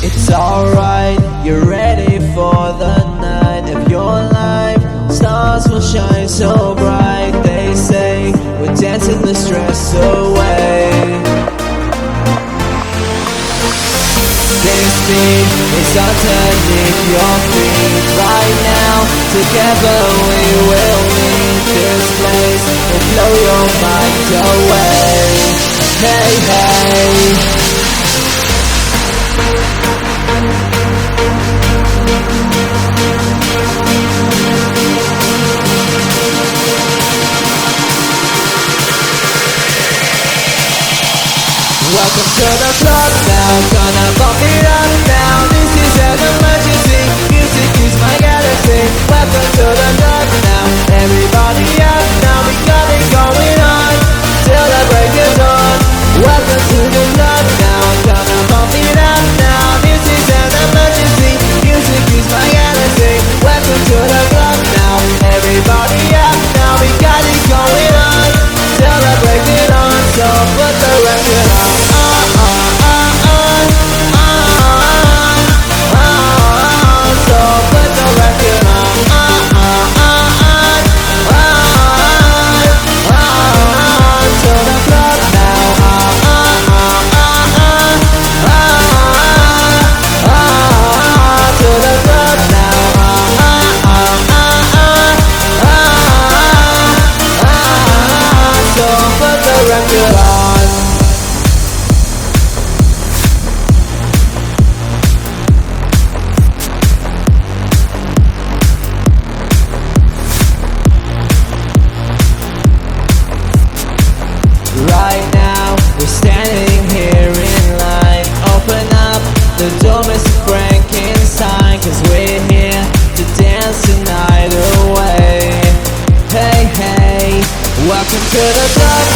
It's alright, you're ready for the night of your life. Stars will shine so bright. They say we're dancing the stress away. This beat is underneath your feet right now. Together we will leave this place. We'll blow your mind away. Hey, hey. Welcome to the club now, gonna bump it up now. This is an emergency, music is my galaxy. Welcome to the club now, everybody up now. We got it going on, till the break of dawn. Welcome to the club now, gonna bump it up now. This is an emergency, music is my galaxy. Welcome to the club now, everybody up now. We got it going on, till the break of dawn. So put the record on. Right now, we're standing here in line. Open up the door, Mr. Frankenstein, 'cause we're here to dance the night away. Hey, hey, welcome to the club